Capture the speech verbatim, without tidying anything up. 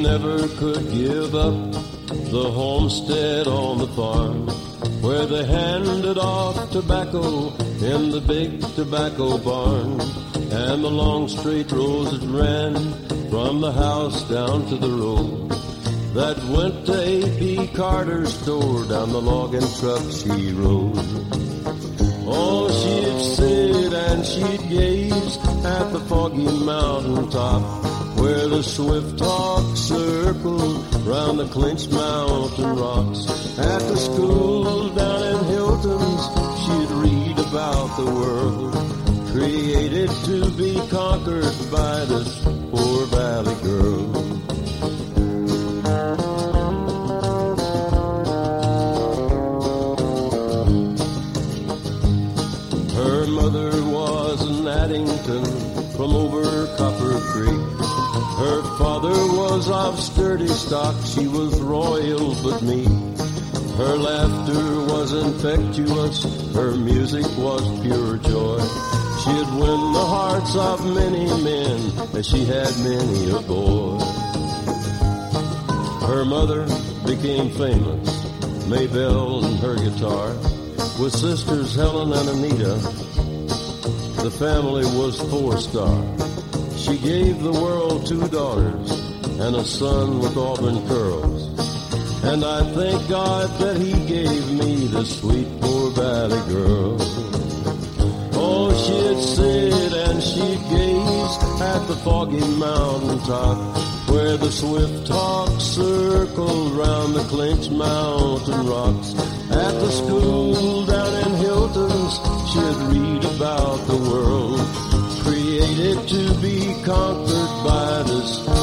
never could give up the homestead on the farm, where they handed off tobacco in the big tobacco barn, and the long straight rows that ran from the house down to the road that went to A P Carter's store. Down the logging truck she rode. Oh, she'd sit and she'd gaze at the foggy mountain top, where the Swift Hawk circled round the Clinch Mountain rocks. At the school down in Hilton's, she'd read about the world created to be conquered by this poor valley girl. Her mother was an Addington from over Copper Creek. Her father was of sturdy stock, she was royal but meek. Her laughter was infectious, her music was pure joy. She'd win the hearts of many men, as she had many a boy. Her mother became famous, Maybelle and her guitar, with sisters Helen and Anita. The family was four-star. She gave the world two daughters and a son with auburn curls. And I thank God that he gave me the sweet poor valley girl. Oh, she'd sit and she'd gaze at the foggy mountain top, where the Swift Hawk circled round the Clinch Mountain rocks. At the school down in Hilton's, she'd read about the world created to be conquered by this